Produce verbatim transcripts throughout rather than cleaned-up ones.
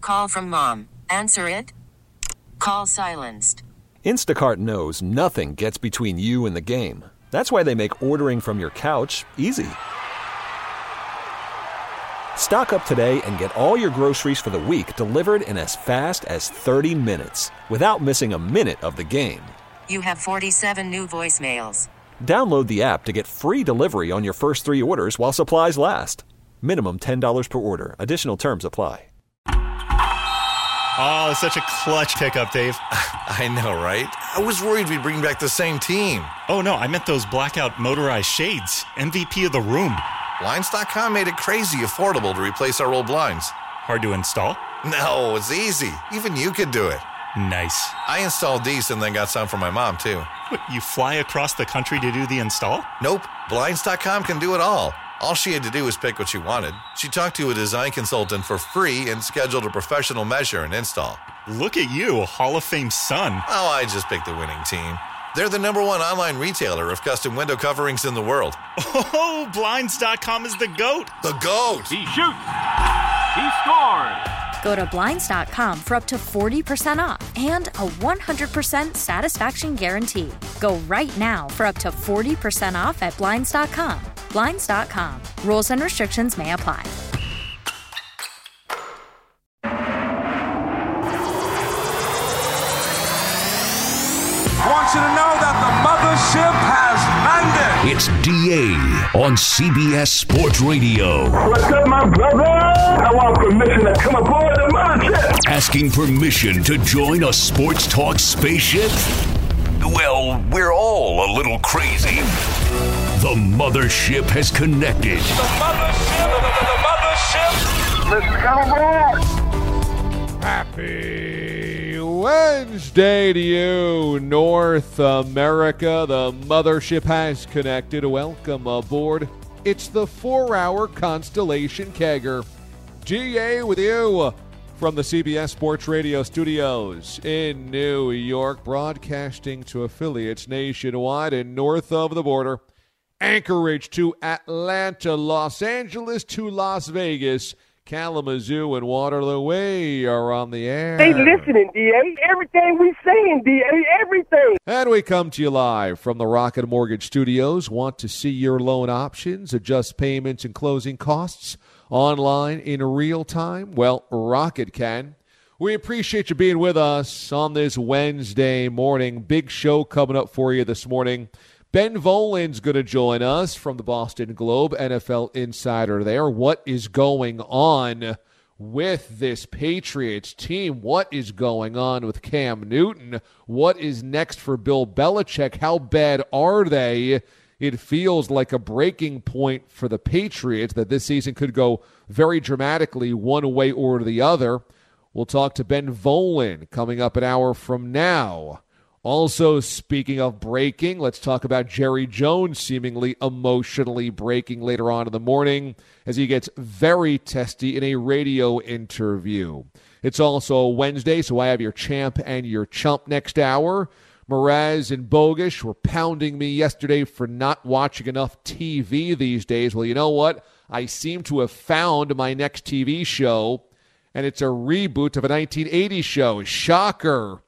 call from mom. Answer it. Call silenced. Instacart knows nothing gets between you and the game. That's why they make ordering from your couch easy. Stock up today and get all your groceries for the week delivered in as fast as thirty minutes without missing a minute of the game. You have forty-seven new voicemails. Download the app to get free delivery on your first three orders while supplies last. Minimum ten dollars per order. Additional terms apply. Oh, such a clutch pickup, Dave. I know, right? I was worried we'd bring back the same team. Oh, no, I meant those blackout motorized shades. M V P of the room. Blinds dot com made it crazy affordable to replace our old blinds. Hard to install? No, it's easy. Even you could do it. Nice. I installed these and then got some for my mom, too. What, you fly across the country to do the install? Nope. Blinds dot com can do it all. All she had to do was pick what she wanted. She talked to a design consultant for free and scheduled a professional measure and install. Look at you, Hall of Fame son. Oh, I just picked the winning team. They're the number one online retailer of custom window coverings in the world. Oh, Blinds dot com is the GOAT. The GOAT. He shoots. He scores. Go to Blinds dot com for up to forty percent off and a one hundred percent satisfaction guarantee. Go right now for up to forty percent off at Blinds dot com. Blinds dot com. Rules and restrictions may apply. I want you to know that the mothership has landed. It's D A on C B S Sports Radio. What's up, my brother? I want permission to come aboard the mothership. Asking permission to join a sports talk spaceship? Well, we're all a little crazy. The mothership has connected. The mothership, the, the, the mothership. Let's come aboard. Happy Wednesday to you, North America. The mothership has connected. Welcome aboard. It's the four-hour Constellation Kegger. D A with you from the C B S Sports Radio studios in New York, broadcasting to affiliates nationwide and north of the border. Anchorage to Atlanta, Los Angeles to Las Vegas, Kalamazoo and Waterloo. We are on the air. They listening, D A. Everything we saying, D A. Everything. And we come to you live from the Rocket Mortgage Studios. Want to see your loan options, adjust payments and closing costs online in real time? Well, Rocket can. We appreciate you being with us on this Wednesday morning. Big show coming up for you this morning. Ben Volin's going to join us from the Boston Globe, N F L insider there. What is going on with this Patriots team? What is going on with Cam Newton? What is next for Bill Belichick? How bad are they? It feels like a breaking point for the Patriots that this season could go very dramatically one way or the other. We'll talk to Ben Volin coming up an hour from now. Also, speaking of breaking, let's talk about Jerry Jones seemingly emotionally breaking later on in the morning as he gets very testy in a radio interview. It's also Wednesday, so I have your champ and your chump next hour. Mraz and Bogish were pounding me yesterday for not watching enough T V these days. Well, you know what? I seem to have found my next T V show, and it's a reboot of a nineteen eighties show. Shocker.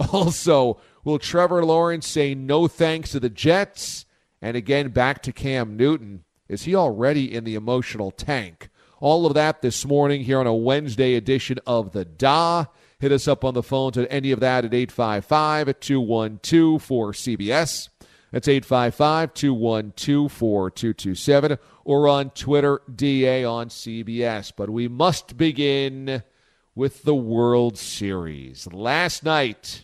Also, will Trevor Lawrence say no thanks to the Jets? And again, back to Cam Newton. Is he already in the emotional tank? All of that this morning here on a Wednesday edition of The D A. Hit us up on the phones at any of that at eight five five, two one two, four C B S. That's eight five five, two one two, four two two seven. Or on Twitter, D A on C B S. But we must begin with the World Series. Last night,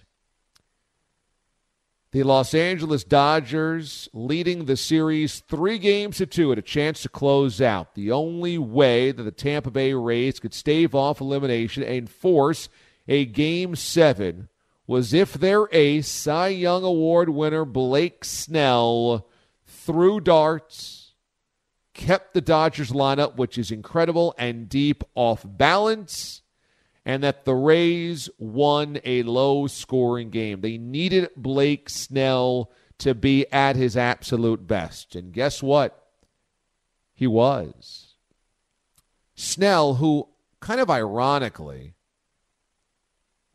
the Los Angeles Dodgers leading the series three games to two and a chance to close out. The only way that the Tampa Bay Rays could stave off elimination and force a game seven was if their ace, Cy Young Award winner Blake Snell, threw darts, kept the Dodgers lineup, which is incredible and deep, off balance, and that the Rays won a low-scoring game. They needed Blake Snell to be at his absolute best. And guess what? He was. Snell, who kind of ironically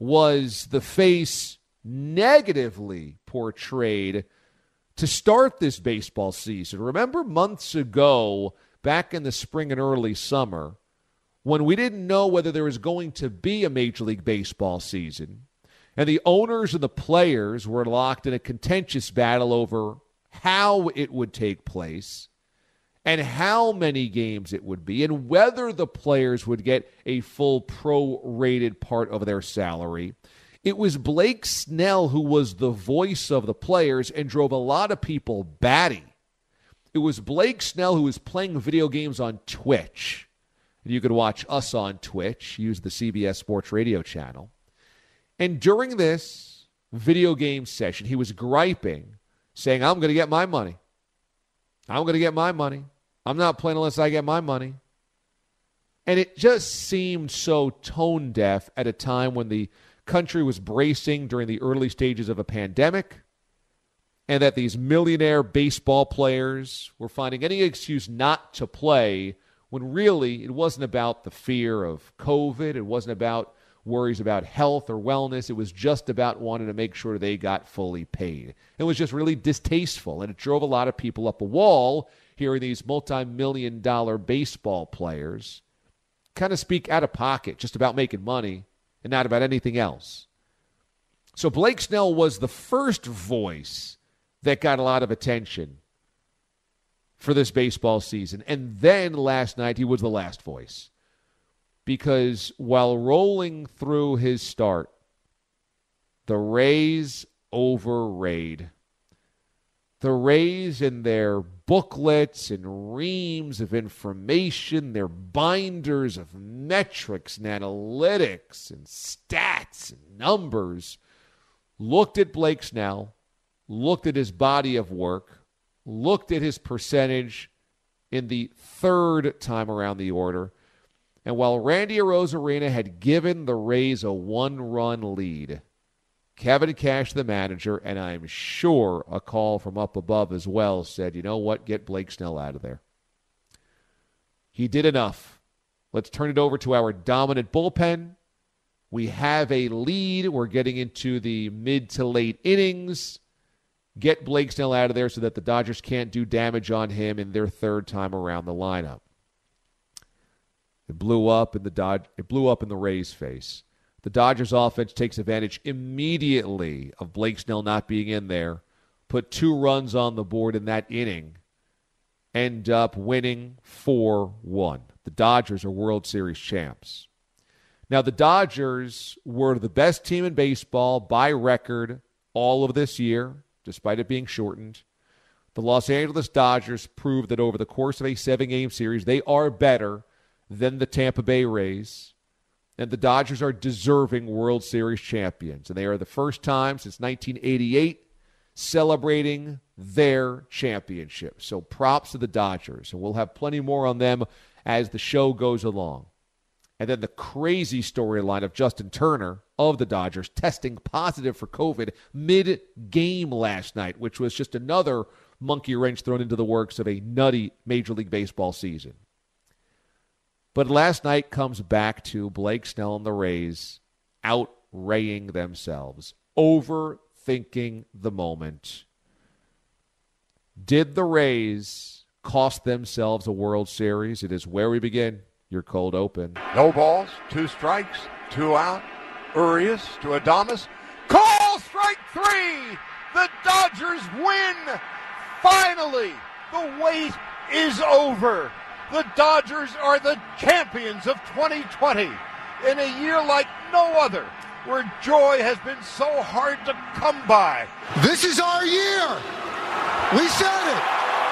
was the face negatively portrayed to start this baseball season. Remember months ago, back in the spring and early summer, when we didn't know whether there was going to be a Major League Baseball season, and the owners and the players were locked in a contentious battle over how it would take place and how many games it would be and whether the players would get a full pro-rated part of their salary. It was Blake Snell who was the voice of the players and drove a lot of people batty. It was Blake Snell who was playing video games on Twitch. You could watch us on Twitch, use the C B S Sports Radio channel. And during this video game session, he was griping, saying, I'm going to get my money. I'm going to get my money. I'm not playing unless I get my money. And it just seemed so tone deaf at a time when the country was bracing during the early stages of a pandemic, and that these millionaire baseball players were finding any excuse not to play when really it wasn't about the fear of COVID. It wasn't about worries about health or wellness. It was just about wanting to make sure they got fully paid. It was just really distasteful, and it drove a lot of people up a wall hearing these multi-million dollar baseball players kind of speak out of pocket just about making money and not about anything else. So Blake Snell was the first voice that got a lot of attention for this baseball season. And then last night, he was the last voice. Because while rolling through his start, the Rays overraid. The Rays in their booklets and reams of information, their binders of metrics and analytics and stats and numbers, looked at Blake Snell, looked at his body of work, looked at his percentage in the third time around the order, and while Randy Arozarena had given the Rays a one-run lead, Kevin Cash, the manager, and I'm sure a call from up above as well, said, you know what, get Blake Snell out of there. He did enough. Let's turn it over to our dominant bullpen. We have a lead. We're getting into the mid to late innings. Get Blake Snell out of there so that the Dodgers can't do damage on him in their third time around the lineup. It blew up in the Dod- It blew up in the Rays' face. The Dodgers offense takes advantage immediately of Blake Snell not being in there, put two runs on the board in that inning, end up winning four one. The Dodgers are World Series champs. Now, the Dodgers were the best team in baseball by record all of this year, despite it being shortened. The Los Angeles Dodgers proved that over the course of a seven-game series, they are better than the Tampa Bay Rays. And the Dodgers are deserving World Series champions. And they are the first time since nineteen eighty-eight celebrating their championship. So props to the Dodgers. And we'll have plenty more on them as the show goes along. And then the crazy storyline of Justin Turner of the Dodgers testing positive for COVID mid-game last night, which was just another monkey wrench thrown into the works of a nutty Major League Baseball season. But last night comes back to Blake Snell and the Rays outraying themselves, overthinking the moment. Did the Rays cost themselves a World Series? It is where we begin. Your cold open. No balls, two strikes, two out. Urias to Adames. Call strike three! The Dodgers win! Finally, the wait is over. The Dodgers are the champions of twenty twenty in a year like no other, where joy has been so hard to come by. This is our year. We said it.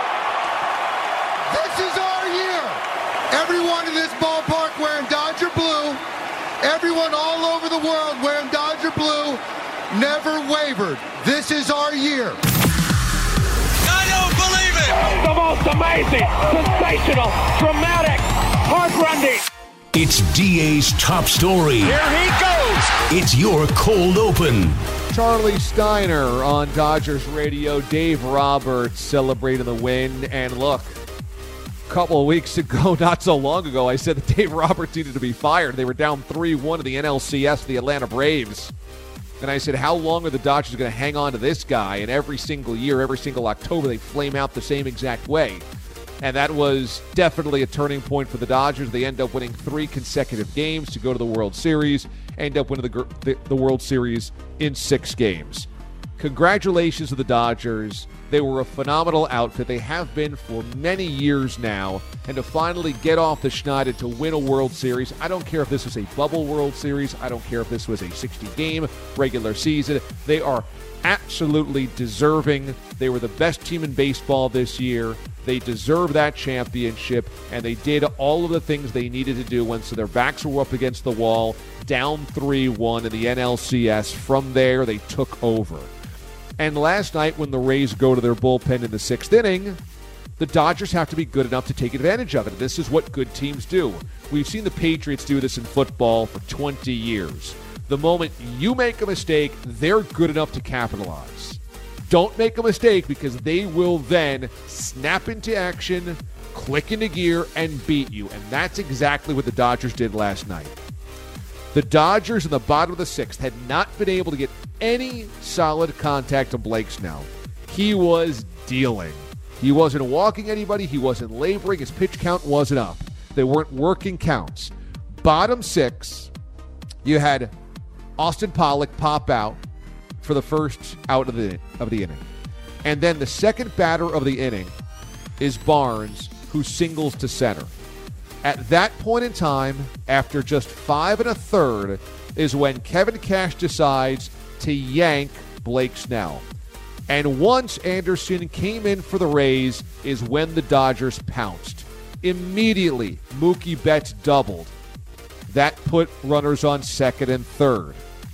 This is our year. Everyone in this ballpark wearing Dodger blue. Everyone all over the world wearing Dodger blue. Never wavered. This is our year. I don't believe it! The most amazing, sensational, dramatic, heart-rending. It's D A's top story. Here he goes! It's your cold open. Charlie Steiner on Dodgers radio. Dave Roberts celebrating the win. And look, couple of weeks ago, not so long ago, I said that Dave Roberts needed to be fired. They were down three one to the N L C S, the Atlanta Braves. And I said, how long are the Dodgers going to hang on to this guy? And every single year, every single October, they flame out the same exact way. And that was definitely a turning point for the Dodgers. They end up winning three consecutive games to go to the World Series, end up winning the, the, the World Series in six games. Congratulations to the Dodgers. They were a phenomenal outfit. They have been for many years now. And to finally get off the schneid to win a World Series, I don't care if this was a bubble World Series. I don't care if this was a sixty-game regular season. They are absolutely deserving. They were the best team in baseball this year. They deserve that championship, and they did all of the things they needed to do once their backs were up against the wall, down three one in the N L C S. From there, they took over. And last night, when the Rays go to their bullpen in the sixth inning, the Dodgers have to be good enough to take advantage of it. This is what good teams do. We've seen the Patriots do this in football for twenty years. The moment you make a mistake, they're good enough to capitalize. Don't make a mistake, because they will then snap into action, click into gear, and beat you. And that's exactly what the Dodgers did last night. The Dodgers in the bottom of the sixth had not been able to get any solid contact on Blake Snell. He was dealing. He wasn't walking anybody. He wasn't laboring. His pitch count wasn't up. They weren't working counts. Bottom six, you had Austin Pollock pop out for the first out of the of the inning. And then the second batter of the inning is Barnes, who singles to center. At that point in time, after just five and a third, is when Kevin Cash decides to yank Blake Snell. And once Anderson came in for the Rays is when the Dodgers pounced. Immediately, Mookie Betts doubled. That put runners on second and third.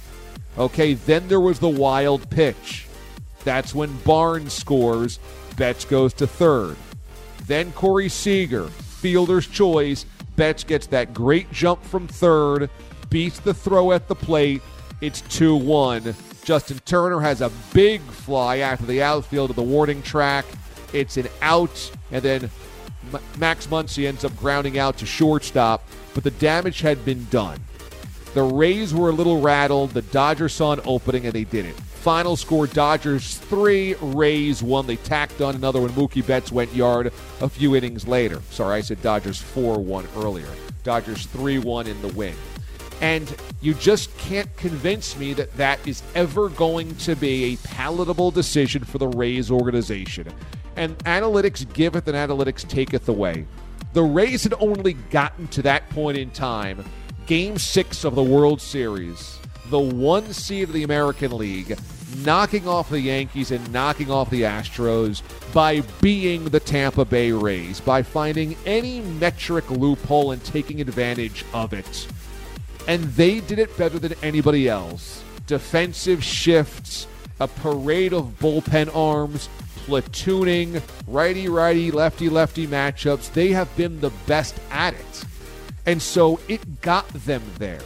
Okay, then there was the wild pitch. That's when Barnes scores. Betts goes to third. Then Corey Seager, fielder's choice. Betts gets that great jump from third, beats the throw at the plate. It's two one. Justin Turner has a big fly after the outfield of the warning track. It's an out, and then M- Max Muncy ends up grounding out to shortstop, but the damage had been done. The Rays were a little rattled. The Dodgers saw an opening, and they did it. Final score, Dodgers three, Rays one. They tacked on another when Mookie Betts went yard a few innings later. Sorry, I said Dodgers four one earlier. Dodgers three one in the win. And you just can't convince me that that is ever going to be a palatable decision for the Rays organization. And analytics giveth and analytics taketh away. The Rays had only gotten to that point in time, Game six of the World Series, the one seed of the American League, knocking off the Yankees and knocking off the Astros by being the Tampa Bay Rays, by finding any metric loophole and taking advantage of it. And they did it better than anybody else. Defensive shifts, a parade of bullpen arms, platooning, righty-righty, lefty-lefty matchups. They have been the best at it. And so it got them there.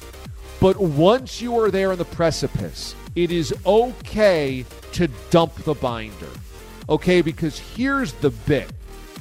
But once you are there on the precipice, it is okay to dump the binder. Okay, because here's the bit.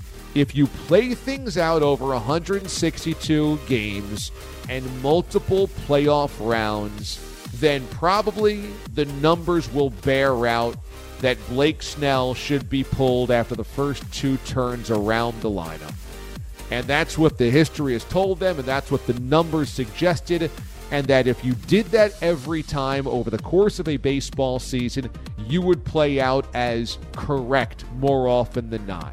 If you play things out over one hundred sixty-two games and multiple playoff rounds, then probably the numbers will bear out that Blake Snell should be pulled after the first two turns around the lineup. And that's what the history has told them, and that's what the numbers suggested, and that if you did that every time over the course of a baseball season, you would play out as correct more often than not.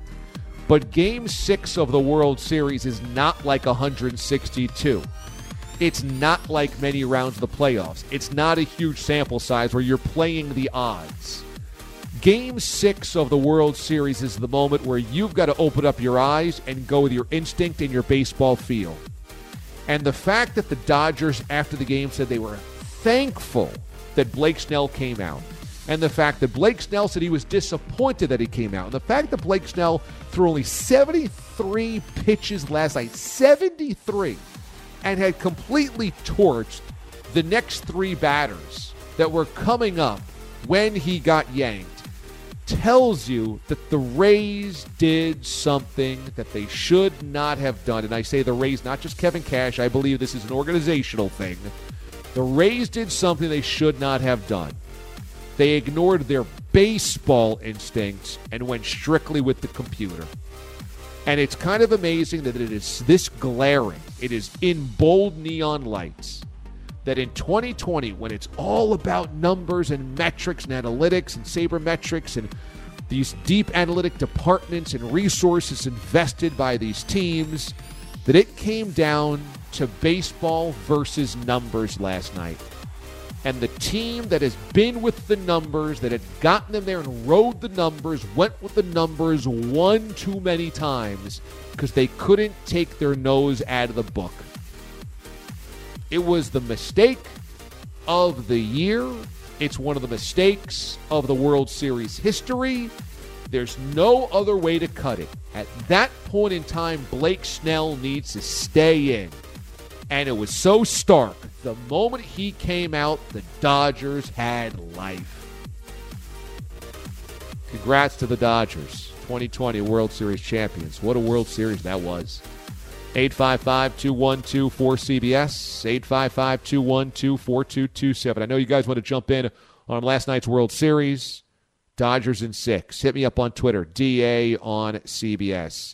But Game six of the World Series is not like one hundred sixty-two. It's not like many rounds of the playoffs. It's not a huge sample size where you're playing the odds. Game six of the World Series is the moment where you've got to open up your eyes and go with your instinct and your baseball feel. And the fact that the Dodgers, after the game, said they were thankful that Blake Snell came out, and the fact that Blake Snell said he was disappointed that he came out, and the fact that Blake Snell threw only seventy-three pitches last night, seventy-three, and had completely torched the next three batters that were coming up when he got yanked, tells you that the Rays did something that they should not have done. And I say the Rays, not just Kevin Cash. I believe this is an organizational thing. The Rays did something they should not have done. They ignored their baseball instincts and went strictly with the computer. And it's kind of amazing that it is this glaring. It is in bold neon lights that in twenty twenty, when it's all about numbers and metrics and analytics and sabermetrics and these deep analytic departments and resources invested by these teams, that it came down to baseball versus numbers last night. And the team that has been with the numbers, that had gotten them there and rode the numbers, went with the numbers one too many times because they couldn't take their nose out of the book. It was the mistake of the year. It's one of the mistakes of the World Series history. There's no other way to cut it. At that point in time, Blake Snell needs to stay in. And it was so stark. The moment he came out, the Dodgers had life. Congrats to the Dodgers, twenty twenty World Series champions. What a World Series that was. eight five five, two one two, four C B S, eight five five, two one two, four two two seven. I know you guys want to jump in on last night's World Series. Dodgers in six. Hit me up on Twitter, D A on C B S.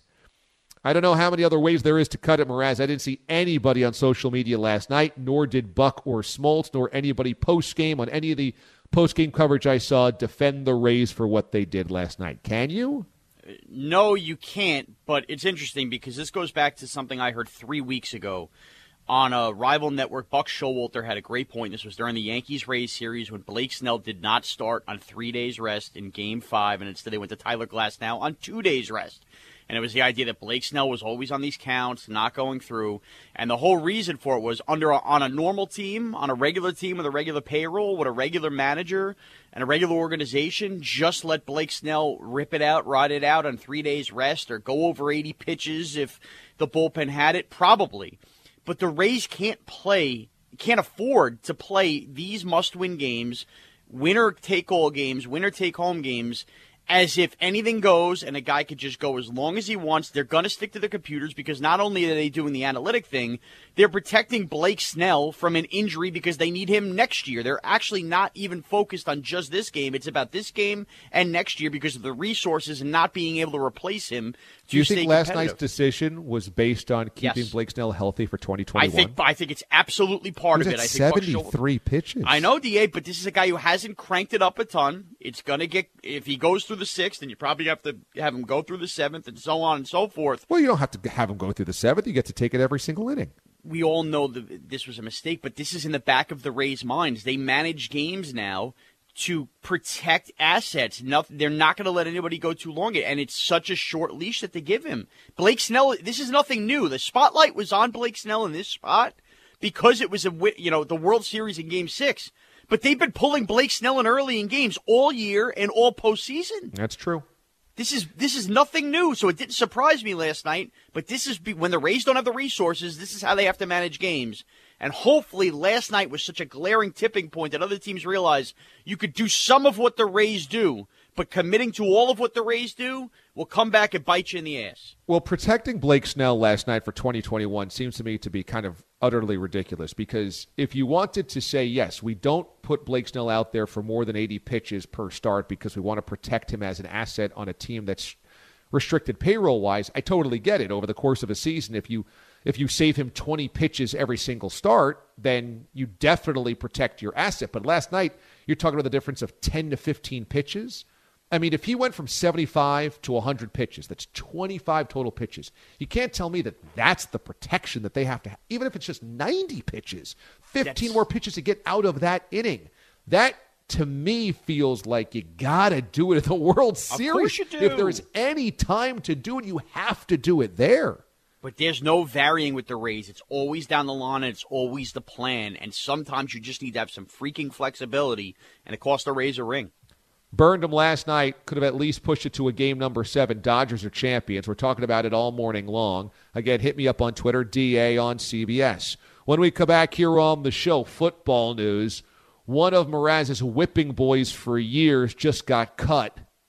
I don't know how many other ways there is to cut it, Mraz. I didn't see anybody on social media last night, nor did Buck or Smoltz, nor anybody post-game on any of the post-game coverage I saw defend the Rays for what they did last night. Can you? No, you can't, but it's interesting because this goes back to something I heard three weeks ago on a rival network. Buck Showalter had a great point. This was during the Yankees-Rays series when Blake Snell did not start on three days rest in Game five, and instead they went to Tyler Glasnow on two days rest. And it was the idea that Blake Snell was always on these counts, not going through. And the whole reason for it was under a, on a normal team, on a regular team with a regular payroll, with a regular manager and a regular organization, just let Blake Snell rip it out, ride it out on three days rest or go over eighty pitches if the bullpen had it, probably. But the Rays can't play, can't afford to play these must-win games, winner-take-all games, winner-take-home games, as if anything goes and a guy could just go as long as he wants. They're going to stick to the computers because not only are they doing the analytic thing, they're protecting Blake Snell from an injury because they need him next year. They're actually not even focused on just this game. It's about this game and next year because of the resources and not being able to replace him. Do you think last night's decision was based on keeping yes. Blake Snell healthy for twenty twenty-one? I think I think it's absolutely part of it. I think seventy-three pitches. I know, D A, but this is a guy who hasn't cranked it up a ton. It's going to get, if he goes through the sixth, then you probably have to have him go through the seventh and so on and so forth. Well, you don't have to have him go through the seventh. You get to take it every single inning. We all know that this was a mistake, but this is in the back of the Rays' minds. They manage games now to protect assets. Nothing, they're not going to let anybody go too long, and it's such a short leash that they give him. Blake Snell, this is nothing new. The spotlight was on Blake Snell in this spot because it was a you know the World Series in Game Six. But they've been pulling Blake Snell in early in games all year and all postseason. That's true. This is this is nothing new, so it didn't surprise me last night. But this is when the Rays don't have the resources, this is how they have to manage games. And hopefully last night was such a glaring tipping point that other teams realize you could do some of what the Rays do, but committing to all of what the Rays do will come back and bite you in the ass. Well, protecting Blake Snell last night for twenty twenty-one seems to me to be kind of utterly ridiculous because if you wanted to say, yes, we don't put Blake Snell out there for more than eighty pitches per start because we want to protect him as an asset on a team that's restricted payroll-wise, I totally get it. Over the course of a season, if you if you save him twenty pitches every single start, then you definitely protect your asset. But last night, you're talking about the difference of ten to fifteen pitches. I mean, if he went from seventy-five to one hundred pitches, that's twenty-five total pitches. You can't tell me that that's the protection that they have to have. Even if it's just ninety pitches, fifteen that's... more pitches to get out of that inning. That, to me, feels like you got to do it at the World Series. Of course you do. If there is any time to do it, you have to do it there. But there's no varying with the Rays. It's always down the line, and it's always the plan. And sometimes you just need to have some freaking flexibility, and it costs the Rays a ring. Burned them last night, could have at least pushed it to a game number seven. Dodgers are champions. We're talking about it all morning long. Again, hit me up on Twitter, D A on C B S. When we come back here on the show, football news. One of Mraz's whipping boys for years just got cut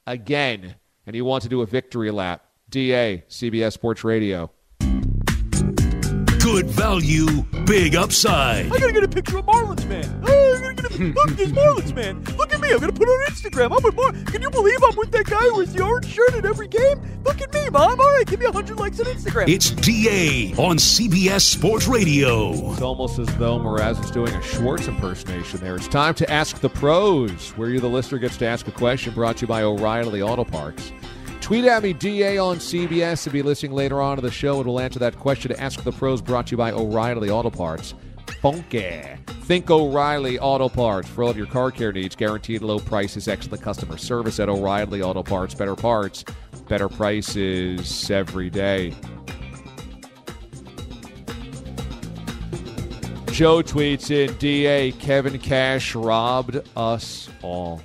again, and he wants to do a victory lap. D A, C B S Sports Radio. Good value, big upside. I gotta get a picture of Marlins man. Oh, I gotta get a look at this Marlins man. Look at me. I'm gonna put it on Instagram. I'm with Mar- Can you believe I'm with that guy who wears the orange shirt at every game? Look at me, Mom. All right, give me one hundred likes on Instagram. It's D A on C B S Sports Radio. It's almost as though Mraz is doing a Schwartz impersonation there. It's time to Ask the Pros, where you, the listener, gets to ask a question, brought to you by O'Reilly Auto Parts. Tweet at me, D A on C B S, and be listening later on to the show, and we'll answer that question. Ask the Pros, brought to you by O'Reilly Auto Parts. Funky. Think O'Reilly Auto Parts for all of your car care needs. Guaranteed low prices, excellent customer service at O'Reilly Auto Parts. Better parts, better prices every day. Joe tweets in, D A, Kevin Cash robbed us all.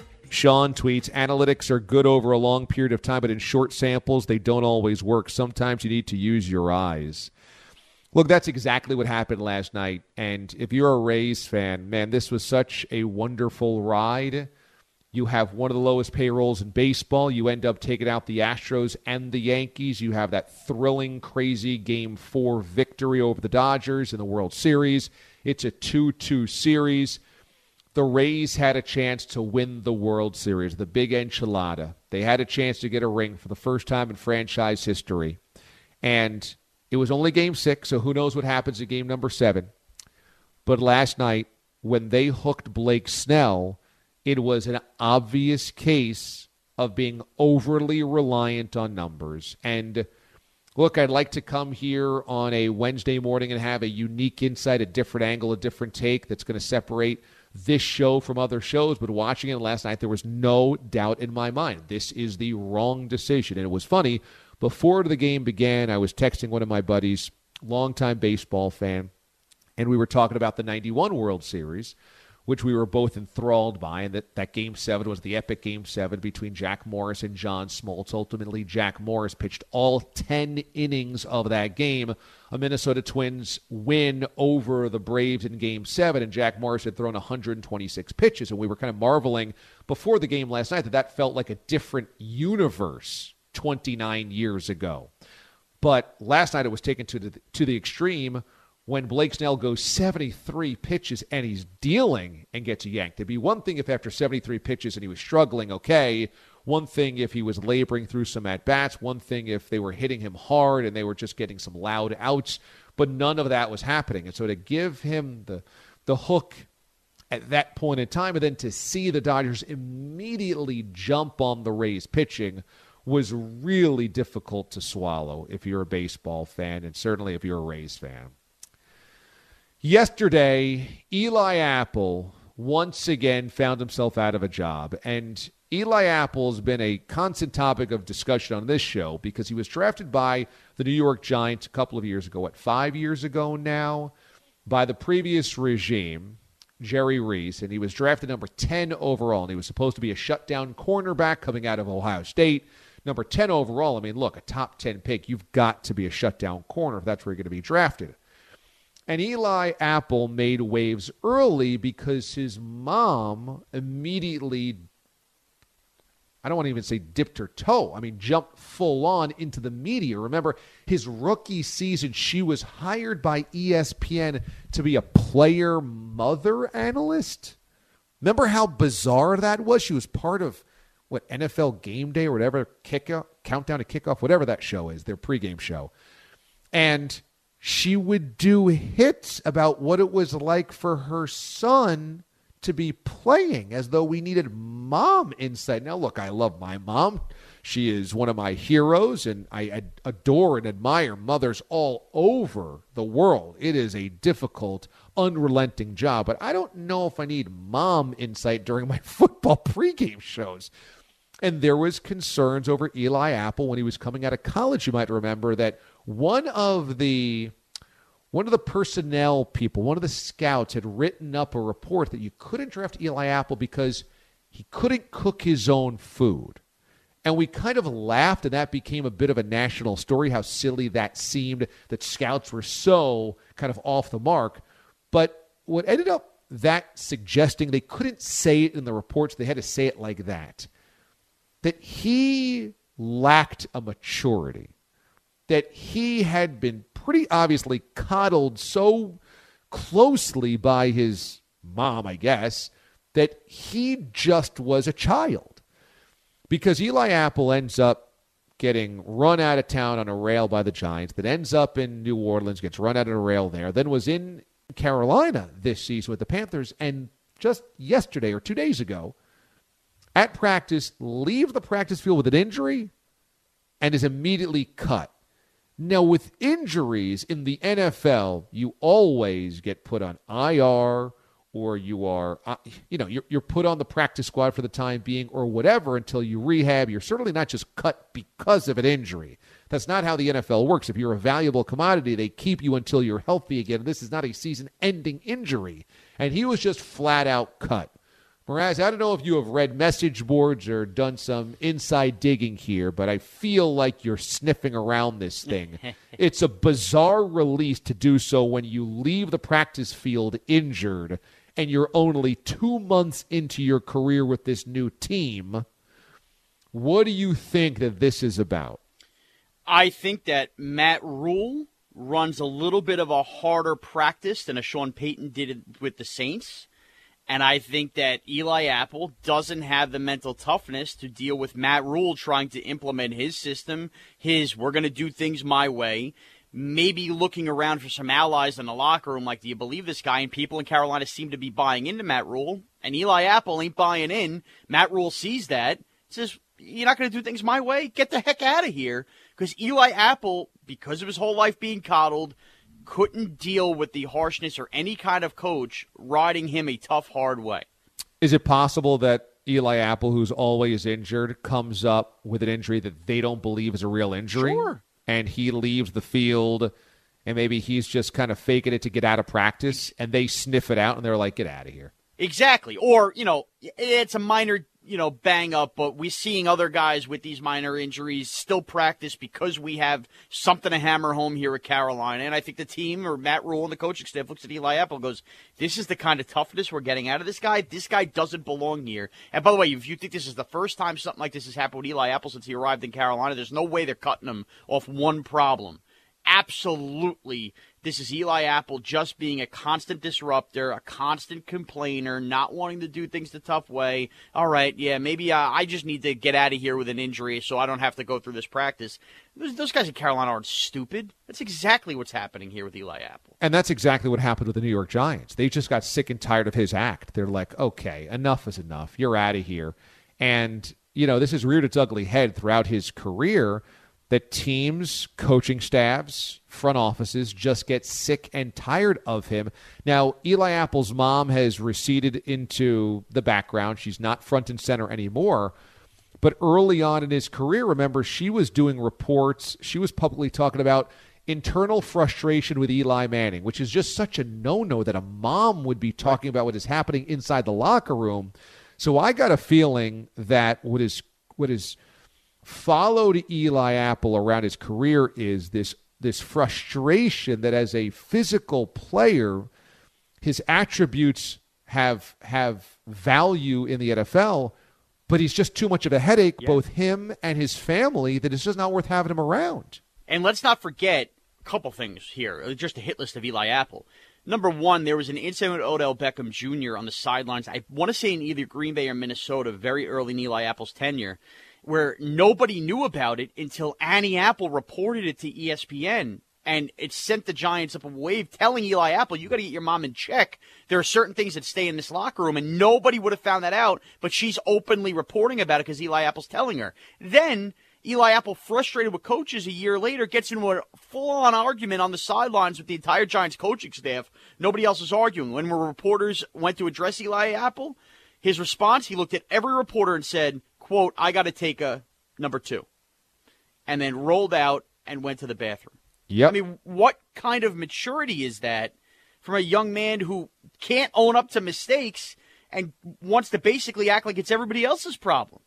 Sean tweets, analytics are good over a long period of time, but in short samples, they don't always work. Sometimes you need to use your eyes. Look, that's exactly what happened last night. And if you're a Rays fan, man, this was such a wonderful ride. You have one of the lowest payrolls in baseball. You end up taking out the Astros and the Yankees. You have that thrilling, crazy Game four victory over the Dodgers in the World Series. It's a two two series. The Rays had a chance to win the World Series, the big enchilada. They had a chance to get a ring for the first time in franchise history. And it was only game six, so who knows what happens in game number seven. But last night, when they hooked Blake Snell, it was an obvious case of being overly reliant on numbers. And look, I'd like to come here on a Wednesday morning and have a unique insight, a different angle, a different take that's going to separate this show from other shows, but watching it last night, there was no doubt in my mind. This is the wrong decision. And it was funny. Before the game began, I was texting one of my buddies, longtime baseball fan, and we were talking about the ninety-one World Series, which we were both enthralled by, and that, that Game seven was the epic Game seven between Jack Morris and John Smoltz. Ultimately, Jack Morris pitched all ten innings of that game. A Minnesota Twins win over the Braves in Game seven, and Jack Morris had thrown one hundred twenty-six pitches, and we were kind of marveling before the game last night that that felt like a different universe twenty-nine years ago. But last night it was taken to the, to the extreme when Blake Snell goes seventy-three pitches and he's dealing and gets yanked. It'd be one thing if after seventy-three pitches and he was struggling, okay. One thing if he was laboring through some at-bats. One thing if they were hitting him hard and they were just getting some loud outs. But none of that was happening. And so to give him the the hook at that point in time and then to see the Dodgers immediately jump on the Rays pitching was really difficult to swallow if you're a baseball fan and certainly if you're a Rays fan. Yesterday, Eli Apple once again found himself out of a job. And Eli Apple has been a constant topic of discussion on this show because he was drafted by the New York Giants a couple of years ago, what, five years ago now, by the previous regime, Jerry Reese, and he was drafted number ten overall, and he was supposed to be a shutdown cornerback coming out of Ohio State. Number ten overall, I mean, look, a top ten pick, you've got to be a shutdown corner if that's where you're going to be drafted. And Eli Apple made waves early because his mom immediately, I don't want to even say dipped her toe. I mean, jumped full on into the media. Remember, his rookie season, she was hired by E S P N to be a player mother analyst. Remember how bizarre that was? She was part of, what, N F L Game Day or whatever, kickoff, countdown to kickoff, whatever that show is, their pregame show. And she would do hits about what it was like for her son to be playing, as though we needed mom insight. Now, look, I love my mom. She is one of my heroes, and I adore and admire mothers all over the world. It is a difficult, unrelenting job, but I don't know if I need mom insight during my football pregame shows. And there was concerns over Eli Apple when he was coming out of college. You might remember that one of the one of the personnel people, one of the scouts had written up a report that you couldn't draft Eli Apple because he couldn't cook his own food. And we kind of laughed, and that became a bit of a national story, how silly that seemed, that scouts were so kind of off the mark. But what ended up that suggesting, they couldn't say it in the reports, they had to say it like that. that he lacked a maturity, that he had been pretty obviously coddled so closely by his mom, I guess, that he just was a child. Because Eli Apple ends up getting run out of town on a rail by the Giants, that ends up in New Orleans, gets run out of a rail there, then was in Carolina this season with the Panthers, and just yesterday or two days ago, at practice, leave the practice field with an injury and is immediately cut. Now, with injuries in the N F L, you always get put on I R, or you are, uh, you know, you're, you're put on the practice squad for the time being or whatever until you rehab. You're certainly not just cut because of an injury. That's not how the N F L works. If you're a valuable commodity, they keep you until you're healthy again. This is not a season-ending injury. And he was just flat out cut. Whereas, I don't know if you have read message boards or done some inside digging here, but I feel like you're sniffing around this thing. It's a bizarre release to do so when you leave the practice field injured and you're only two months into your career with this new team. What do you think that this is about? I think that Matt Rule runs a little bit of a harder practice than a Sean Payton did with the Saints. And I think that Eli Apple doesn't have the mental toughness to deal with Matt Rule trying to implement his system, his we're going to do things my way, maybe looking around for some allies in the locker room like, do you believe this guy? And people in Carolina seem to be buying into Matt Rule. And Eli Apple ain't buying in. Matt Rule sees that, says, you're not going to do things my way? Get the heck out of here. Because Eli Apple, because of his whole life being coddled, couldn't deal with the harshness or any kind of coach riding him a tough, hard way. Is it possible that Eli Apple, who's always injured, comes up with an injury that they don't believe is a real injury? Sure. And he leaves the field, and maybe he's just kind of faking it to get out of practice, and they sniff it out, and they're like, get out of here. Exactly. Or, you know, it's a minor, you know, bang up, but we're seeing other guys with these minor injuries still practice because we have something to hammer home here at Carolina. And I think the team or Matt Rule and the coaching staff looks at Eli Apple and goes, this is the kind of toughness we're getting out of this guy. This guy doesn't belong here. And by the way, if you think this is the first time something like this has happened with Eli Apple since he arrived in Carolina, there's no way they're cutting him off one problem. Absolutely, this is Eli Apple just being a constant disruptor, a constant complainer, not wanting to do things the tough way. All right, yeah, maybe uh, I just need to get out of here with an injury so I don't have to go through this practice. Those, those guys in Carolina aren't stupid. That's exactly what's happening here with Eli Apple. And that's exactly what happened with the New York Giants. They just got sick and tired of his act. They're like, okay, enough is enough. You're out of here. And, you know, this has reared its ugly head throughout his career, that teams, coaching staffs, front offices just get sick and tired of him. Now, Eli Apple's mom has receded into the background. She's not front and center anymore. But early on in his career, remember, she was doing reports. She was publicly talking about internal frustration with Eli Manning, which is just such a no-no that a mom would be talking about what is happening inside the locker room. So I got a feeling that what is what is followed Eli Apple around his career is this this frustration that as a physical player, his attributes have have value in the N F L, but he's just too much of a headache, yeah. both him and his family, that it's just not worth having him around. And let's not forget a couple things here, just a hit list of Eli Apple. Number one, there was an incident with Odell Beckham Junior on the sidelines, I want to say in either Green Bay or Minnesota, very early in Eli Apple's tenure, where nobody knew about it until Annie Apple reported it to E S P N. And it sent the Giants up a wave telling Eli Apple, you got to get your mom in check. There are certain things that stay in this locker room, and nobody would have found that out, but she's openly reporting about it because Eli Apple's telling her. Then Eli Apple, frustrated with coaches a year later, gets into a full-on argument on the sidelines with the entire Giants coaching staff. Nobody else is arguing. When reporters went to address Eli Apple, his response, he looked at every reporter and said, quote, I got to take a number two, and then rolled out and went to the bathroom. Yep. I mean, what kind of maturity is that from a young man who can't own up to mistakes and wants to basically act like it's everybody else's problem?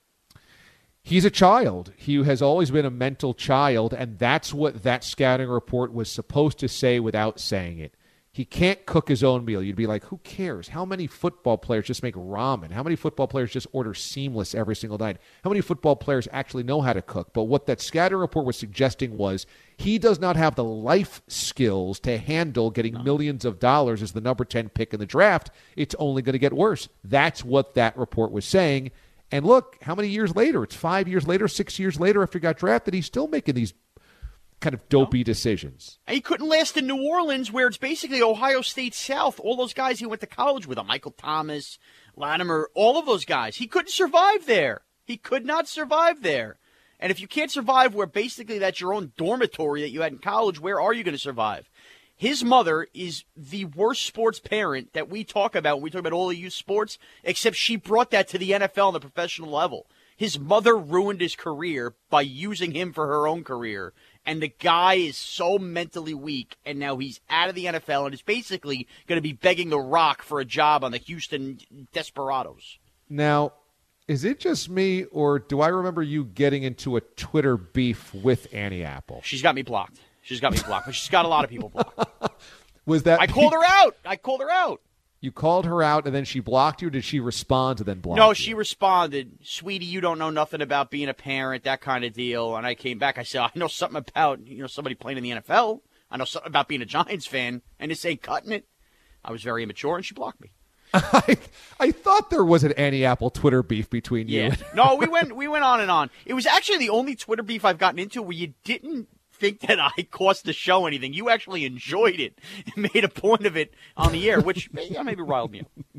He's a child. He has always been a mental child, and that's what that scouting report was supposed to say without saying it. He can't cook his own meal. You'd be like, who cares? How many football players just make ramen? How many football players just order Seamless every single night? How many football players actually know how to cook? But what that scouting report was suggesting was he does not have the life skills to handle getting millions of dollars as the number ten pick in the draft. It's only going to get worse. That's what that report was saying. And look, how many years later? It's five years later, six years later after he got drafted, he's still making these kind of dopey decisions. And he couldn't last in New Orleans, where it's basically Ohio State South. All those guys he went to college with, Michael Thomas, Latimer, all of those guys. He couldn't survive there. He could not survive there. And if you can't survive where basically that's your own dormitory that you had in college, where are you going to survive? His mother is the worst sports parent that we talk about when we talk about all the youth sports, except she brought that to the N F L on the professional level. His mother ruined his career by using him for her own career. And the guy is so mentally weak, and now he's out of the N F L and is basically going to be begging The Rock for a job on the Houston Desperados. Now, is it just me, or do I remember you getting into a Twitter beef with Annie Apple? She's got me blocked. She's got me blocked, but she's got a lot of people blocked. Was that? I called her out. I called her out. You called her out, and then she blocked you, or did she respond to then block No, you? she responded, sweetie, you don't know nothing about being a parent, that kind of deal. And I came back. I said, I know something about you know somebody playing in the N F L. I know something about being a Giants fan, and this ain't cutting it. I was very immature, and she blocked me. I, I thought there was an Annie Apple Twitter beef between you. Yeah. And No, we went we went on and on. It was actually the only Twitter beef I've gotten into where you didn't think that I cost the show anything. You actually enjoyed it and made a point of it on the air, which yeah, maybe riled me up.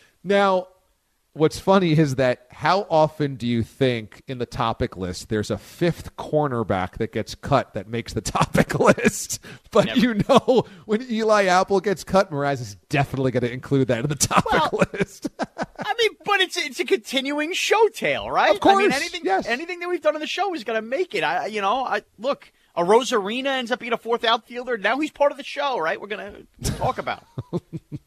Now, what's funny is that how often do you think in the topic list there's a fifth cornerback that gets cut that makes the topic list? But Never. You know when Eli Apple gets cut, Mraz is definitely going to include that in the topic well, list. I mean, but it's it's a continuing show tale, right? Of course, I mean, anything, yes. anything that we've done on the show is going to make it. I, you know, I look. A Rosarina ends up being a fourth outfielder. Now he's part of the show, right? We're going to we'll talk about it.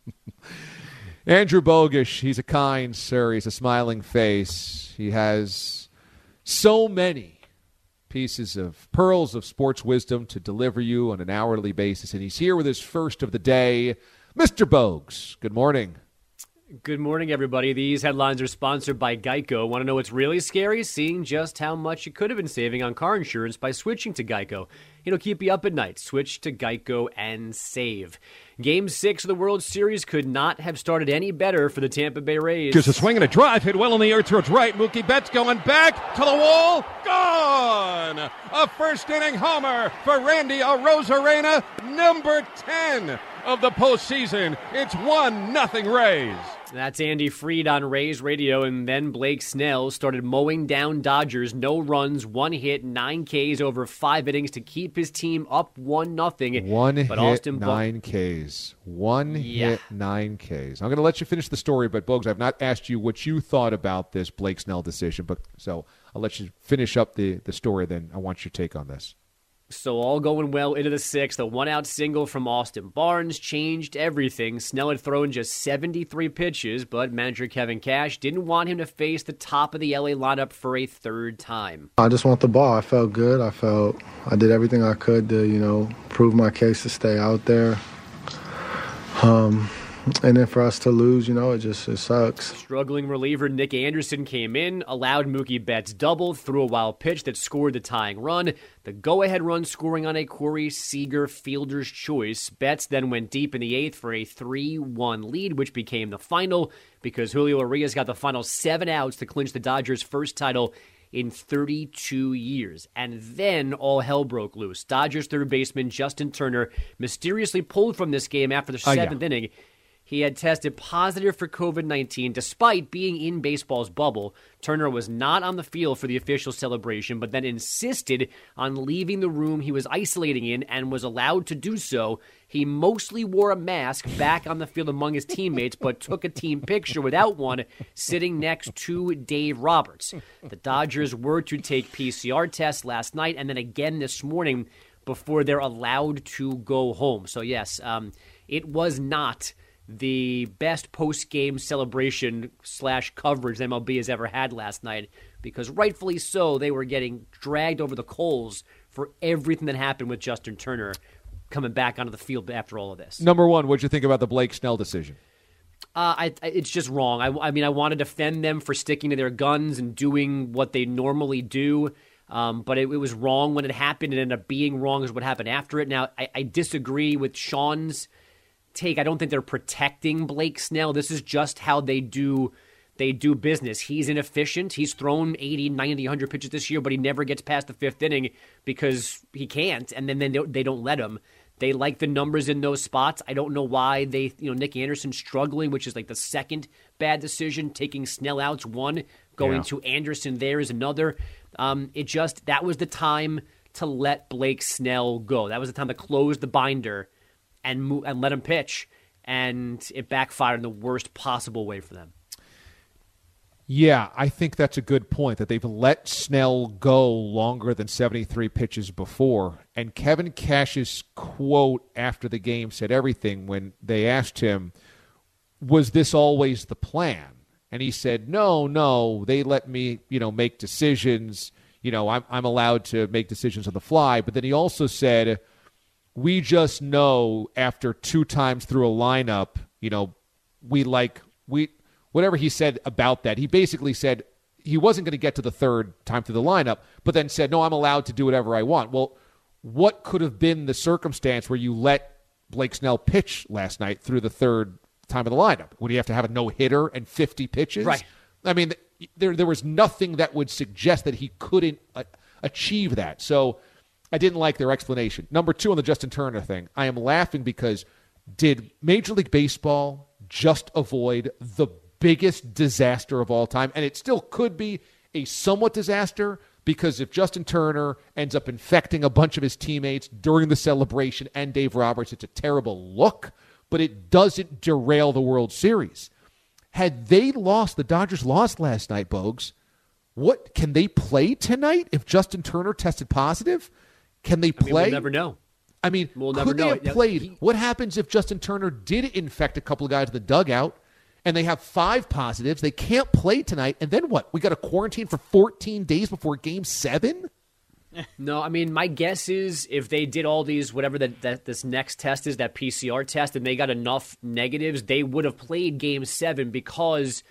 Andrew Bogusch, he's a kind sir. He's a smiling face. He has so many pieces of pearls of sports wisdom to deliver you on an hourly basis, and he's here with his first of the day. Mister Bogues, good morning. Good morning, everybody. These headlines are sponsored by Geico. Want to know what's really scary? Seeing just how much you could have been saving on car insurance by switching to Geico. It'll keep you up at night. Switch to Geico and save. Game six of the World Series could not have started any better for the Tampa Bay Rays. Gives a swing and a drive, hit well in the air towards right. Mookie Betts going back to the wall. Gone! A first-inning homer for Randy Arozarena, number ten of the postseason. It's one nothing Rays. That's Andy Freed on Rays Radio, and then Blake Snell started mowing down Dodgers. No runs, one hit, nine Ks over five innings to keep his team up one nothing. One but hit, Austin nine Ks. One yeah. hit, nine Ks. I'm going to let you finish the story, but Bogues, I've not asked you what you thought about this Blake Snell decision, but so I'll let you finish up the, the story, then I want your take on this. So all going well into the sixth. A one-out single from Austin Barnes changed everything. Snell had thrown just seventy-three pitches, but manager Kevin Cash didn't want him to face the top of the L A lineup for a third time. I just want the ball. I felt good. I felt I did everything I could to, you know, prove my case to stay out there. Um, and then for us to lose, you know, it just it sucks. Struggling reliever Nick Anderson came in, allowed Mookie Betts double, threw a wild pitch that scored the tying run. The go-ahead run scoring on a Corey Seager fielder's choice. Betts then went deep in the eighth for a three one lead, which became the final because Julio Urias got the final seven outs to clinch the Dodgers' first title in thirty-two years. And then all hell broke loose. Dodgers third baseman Justin Turner mysteriously pulled from this game after the seventh uh, yeah. inning. He had tested positive for covid nineteen despite being in baseball's bubble. Turner was not on the field for the official celebration, but then insisted on leaving the room he was isolating in and was allowed to do so. He mostly wore a mask back on the field among his teammates, but took a team picture without one, sitting next to Dave Roberts. The Dodgers were to take P C R tests last night and then again this morning before they're allowed to go home. So yes, um, it was not the best post-game celebration slash coverage M L B has ever had last night, because rightfully so, they were getting dragged over the coals for everything that happened with Justin Turner. coming back onto the field after all of this. Number one, what'd you think about the Blake Snell decision? Uh, I, I, it's just wrong. I, I mean, I want to defend them for sticking to their guns and doing what they normally do, um, but it, it was wrong when it happened. It ended up being wrong is what happened after it. Now, I, I disagree with Sean's take. I don't think they're protecting Blake Snell. This is just how they do they do business. He's inefficient. He's thrown eighty, ninety, one hundred pitches this year, but he never gets past the fifth inning because he can't, and then, then they, they don't let him. They like the numbers in those spots. I don't know why they, you know, Nick Anderson struggling, which is like the second bad decision. Taking Snell out's one, going yeah. to Anderson there is another. Um, it just, that was the time to let Blake Snell go. That was the time to close the binder and move, and let him pitch, and it backfired in the worst possible way for them. Yeah, I think that's a good point, that they've let Snell go longer than seventy-three pitches before. And Kevin Cash's quote after the game said everything when they asked him, was this always the plan? And he said, no, no, they let me, you know, make decisions. You know, I'm, I'm allowed to make decisions on the fly. But then he also said, we just know after two times through a lineup, you know, we like, we... Whatever he said about that, he basically said he wasn't going to get to the third time through the lineup, but then said, no, I'm allowed to do whatever I want. Well, what could have been the circumstance where you let Blake Snell pitch last night through the third time of the lineup? Would he have to have a no-hitter and fifty pitches? Right. I mean, there there was nothing that would suggest that he couldn't uh, achieve that. So I didn't like their explanation. Number two, on the Justin Turner thing, I am laughing because did Major League Baseball just avoid the biggest disaster of all time? And it still could be a somewhat disaster, because if Justin Turner ends up infecting a bunch of his teammates during the celebration and Dave Roberts, it's a terrible look, but it doesn't derail the World Series. Had they lost, the Dodgers lost last night, Bogues, what, can they play tonight if Justin Turner tested positive? Can they play? I mean, we'll never know. I mean, we'll could never they know. have played? He, what happens if Justin Turner did infect a couple of guys in the dugout and they have five positives? They can't play tonight. And then what? We got to quarantine for fourteen days before game seven? No, I mean, my guess is if they did all these, whatever that, that this next test is, that P C R test, and they got enough negatives, they would have played game seven because,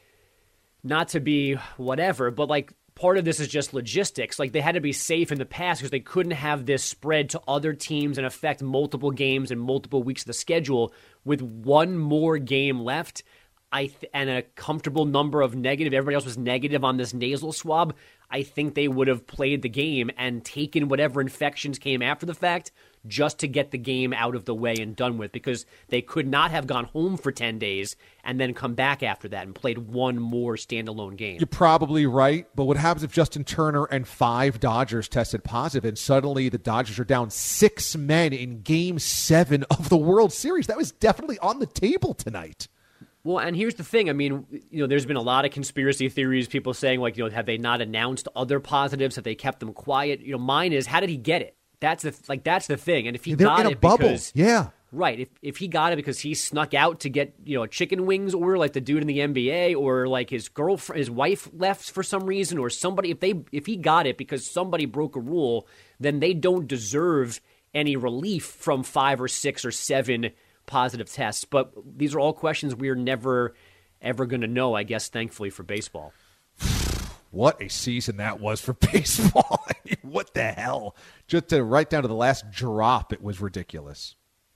not to be whatever, but like part of this is just logistics. Like they had to be safe in the past because they couldn't have this spread to other teams and affect multiple games and multiple weeks of the schedule. With one more game left, I th- and a comfortable number of negative, everybody else was negative on this nasal swab, I think they would have played the game and taken whatever infections came after the fact just to get the game out of the way and done with, because they could not have gone home for ten days and then come back after that and played one more standalone game. You're probably right, but what happens if Justin Turner and five Dodgers tested positive and suddenly the Dodgers are down six men in game seven of the World Series? That was definitely on the table tonight. Well, and here's the thing. I mean, you know, there's been a lot of conspiracy theories, people saying, like, you know, have they not announced other positives? Have they kept them quiet? You know, mine is, how did he get it? That's the like that's the thing. And if he They're got in a it bubble. because yeah. Right. If if he got it because he snuck out to get, you know, a chicken wings order like the dude in the N B A, or like his girlfriend, his wife left for some reason, or somebody, if they if he got it because somebody broke a rule, then they don't deserve any relief from five or six or seven positive tests. But these are all questions we're never, ever going to know, I guess, thankfully, for baseball. What a season that was for baseball. I mean, what the hell? Just to right down to the last drop, it was ridiculous.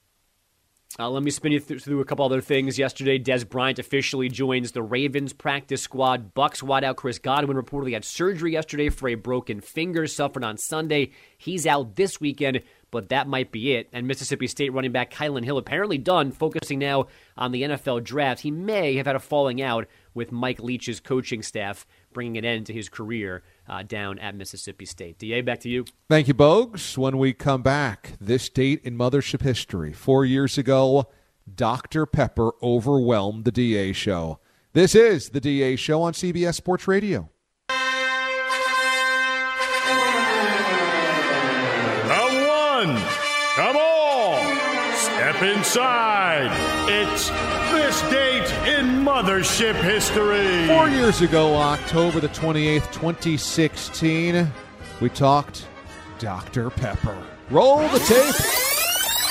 Uh, let me spin you th- through a couple other things. Yesterday, Des Bryant officially joins the Ravens practice squad. Bucs wideout Chris Godwin reportedly had surgery yesterday for a broken finger suffered on Sunday. He's out this weekend, but that might be it. And Mississippi State running back Kylan Hill apparently done, focusing now on the N F L draft. He may have had a falling out with Mike Leach's coaching staff, bringing an end to his career uh, down at Mississippi State. D A, back to you. Thank you, Bogues. When we come back, this date in Mothership history. Four years ago, Doctor Pepper overwhelmed the D A show. This is the D A show on C B S Sports Radio. Round one. Come on. Step inside. It's this date in Mothership history. Four years ago, October the twenty-eighth, twenty sixteen, we talked Doctor Pepper. Roll the tape.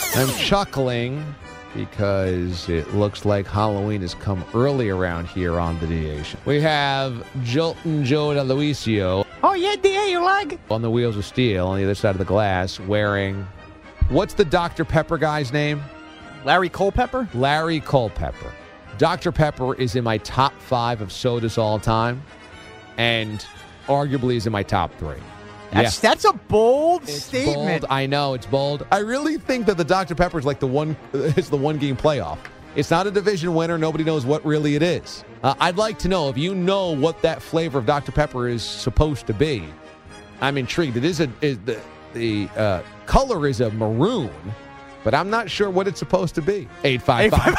I'm chuckling because it looks like Halloween has come early around here on the D A show. We have Jolton Joe DeLuisio. Oh, yeah, D A, you like? On the wheels of steel on the other side of the glass wearing, what's the Doctor Pepper guy's name? Larry Culpepper? Larry Culpepper. Doctor Pepper is in my top five of sodas all time and arguably is in my top three. That's, yeah. that's a bold it's statement. Bold. I know, it's bold. I really think that the Doctor Pepper is like the one, it's the one game playoff. It's not a division winner. Nobody knows what really it is. Uh, I'd like to know if you know what that flavor of Doctor Pepper is supposed to be. I'm intrigued. It is a is the the uh, color is a maroon, but I'm not sure what it's supposed to be. eight five five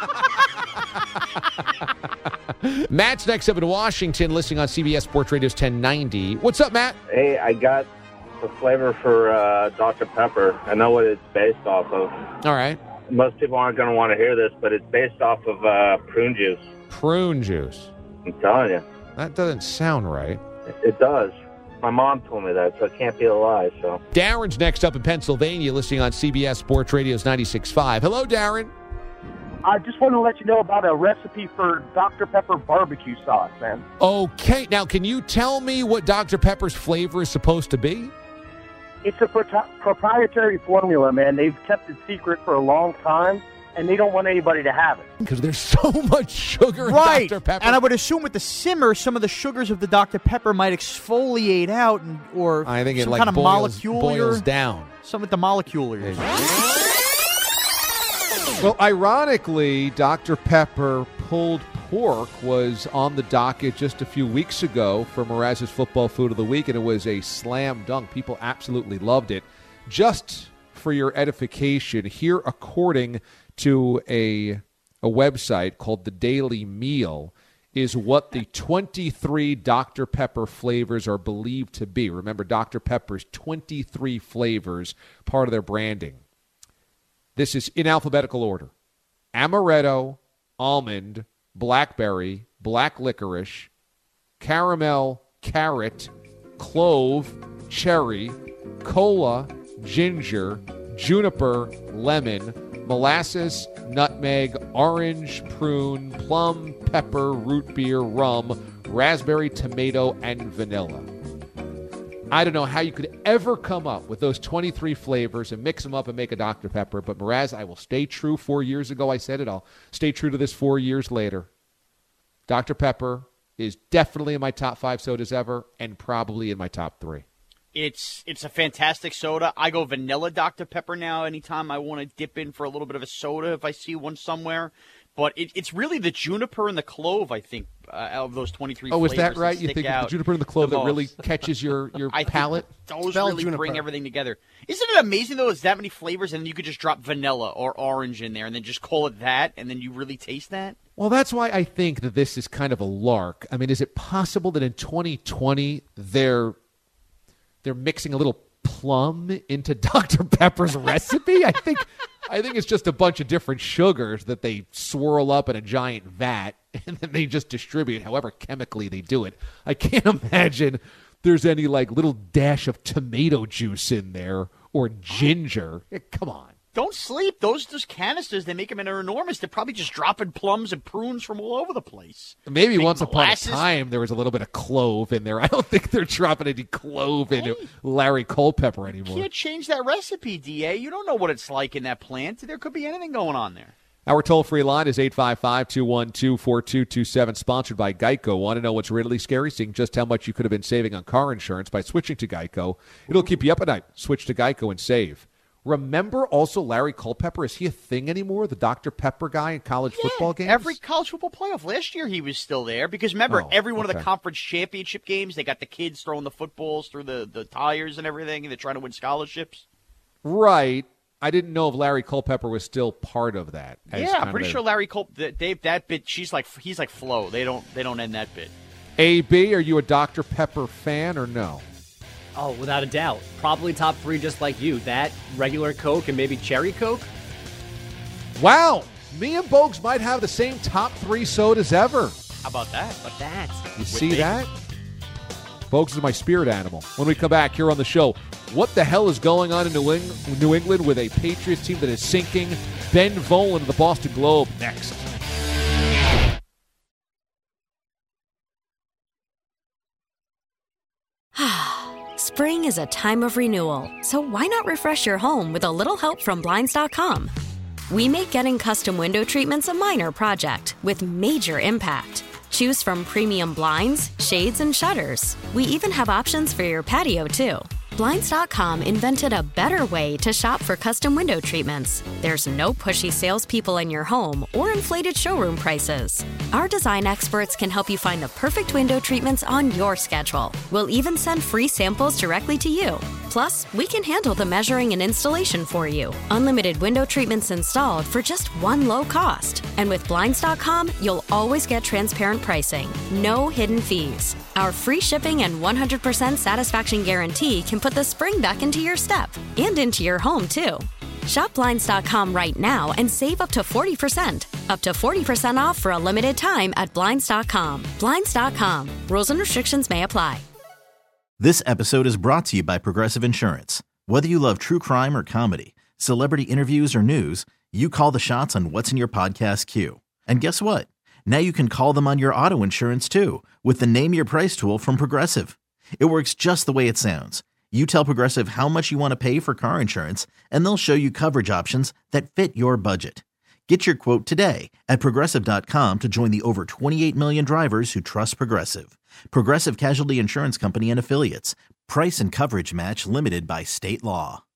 Matt's next up in Washington, listening on C B S Sports Radio's ten ninety. What's up, Matt? Hey, I got the flavor for uh, Doctor Pepper. I know what it's based off of. All right. Most people aren't going to want to hear this, but it's based off of uh, prune juice. Prune juice. I'm telling you. That doesn't sound right. It, it does. My mom told me that, so it can't be a lie. So Darren's next up in Pennsylvania, listening on C B S Sports Radio's ninety-six point five. Hello, Darren. I just want to let you know about a recipe for Doctor Pepper barbecue sauce, man. Okay. Now, can you tell me what Doctor Pepper's flavor is supposed to be? It's a pro- proprietary formula, man. They've kept it secret for a long time, and they don't want anybody to have it. Because there's so much sugar in right. Doctor Pepper. And I would assume with the simmer, some of the sugars of the Doctor Pepper might exfoliate out, and, or I think it some like kind of boils, molecular, boils down. Some of the molecular. Well, ironically, Doctor Pepper pulled pork was on the docket just a few weeks ago for Mraz's Football Food of the Week, and it was a slam dunk. People absolutely loved it. Just for your edification, here, according to a, a website called The Daily Meal, is what the twenty-three Doctor Pepper flavors are believed to be. Remember, Doctor Pepper's twenty-three flavors, part of their branding. This is in alphabetical order. Amaretto, almond, blackberry, black licorice, caramel, carrot, clove, cherry, cola, ginger, juniper, lemon, molasses, nutmeg, orange, prune, plum, pepper, root beer, rum, raspberry, tomato, and vanilla. I don't know how you could ever come up with those twenty-three flavors and mix them up and make a Doctor Pepper, but Mraz, I will stay true. Four years ago I said it. I'll stay true to this four years later. Doctor Pepper is definitely in my top five sodas ever and probably in my top three. It's it's a fantastic soda. I go vanilla Doctor Pepper now anytime I want to dip in for a little bit of a soda if I see one somewhere. But it, it's really the juniper and the clove, I think, uh, out of those twenty-three oh, flavors. Oh, is that right? You think it's the juniper and the clove the that really catches your, your I palate? Those Spell really juniper. Bring everything together. Isn't it amazing, though, it's that many flavors, and then you could just drop vanilla or orange in there and then just call it that, and then you really taste that? Well, that's why I think that this is kind of a lark. I mean, is it possible that in twenty twenty they're they're mixing a little plum into Doctor Pepper's recipe? I think I think it's just a bunch of different sugars that they swirl up in a giant vat and then they just distribute however chemically they do it. I can't imagine there's any like little dash of tomato juice in there or ginger. Come on. Don't sleep. Those those canisters, they make them and they're enormous. They're probably just dropping plums and prunes from all over the place. Maybe Big once molasses. upon a time there was a little bit of clove in there. I don't think they're dropping any clove into Larry Culpepper anymore. You can't change that recipe, D A. You don't know what it's like in that plant. There could be anything going on there. Our toll-free line is eight five five, two one two, four two two seven, sponsored by Geico. Want to know what's really scary? Seeing just how much you could have been saving on car insurance by switching to Geico. It'll keep you up at night. Switch to Geico and save. Remember also Larry Culpepper? Is he a thing anymore? The Doctor Pepper guy in college yeah, football games? Every college football playoff. Last year he was still there because, remember, oh, every one okay. of the conference championship games, they got the kids throwing the footballs through the, the tires and everything, and they're trying to win scholarships. Right. I didn't know if Larry Culpepper was still part of that. Yeah, I'm pretty sure Larry Culpepper, Dave, that bit, she's like, he's like Flo. They don't, they don't end that bit. A B, are you a Doctor Pepper fan or no? Oh, without a doubt. Probably top three just like you. That, regular Coke, and maybe Cherry Coke. Wow. Me and Bogues might have the same top three sodas ever. How about that? But that. You see that? Folks, is my spirit animal. When we come back here on the show, what the hell is going on in New, Eng- New England with a Patriots team that is sinking? Ben Volen of the Boston Globe next. Spring is a time of renewal, so why not refresh your home with a little help from Blinds dot com? We make getting custom window treatments a minor project with major impact. Choose from premium blinds, shades, and shutters. We even have options for your patio, too. Blinds dot com invented a better way to shop for custom window treatments. There's no pushy salespeople in your home or inflated showroom prices. Our design experts can help you find the perfect window treatments on your schedule. We'll even send free samples directly to you. Plus, we can handle the measuring and installation for you. Unlimited window treatments installed for just one low cost. And with Blinds dot com, you'll always get transparent pricing. No hidden fees. Our free shipping and one hundred percent satisfaction guarantee can put the spring back into your step and into your home, too. Shop Blinds dot com right now and save up to forty percent. Up to forty percent off for a limited time at Blinds dot com. Blinds dot com. Rules and restrictions may apply. This episode is brought to you by Progressive Insurance. Whether you love true crime or comedy, celebrity interviews or news, you call the shots on what's in your podcast queue. And guess what? Now you can call them on your auto insurance too with the Name Your Price tool from Progressive. It works just the way it sounds. You tell Progressive how much you want to pay for car insurance, and they'll show you coverage options that fit your budget. Get your quote today at Progressive dot com to join the over twenty-eight million drivers who trust Progressive. Progressive Casualty Insurance Company and Affiliates. Price and coverage match limited by state law.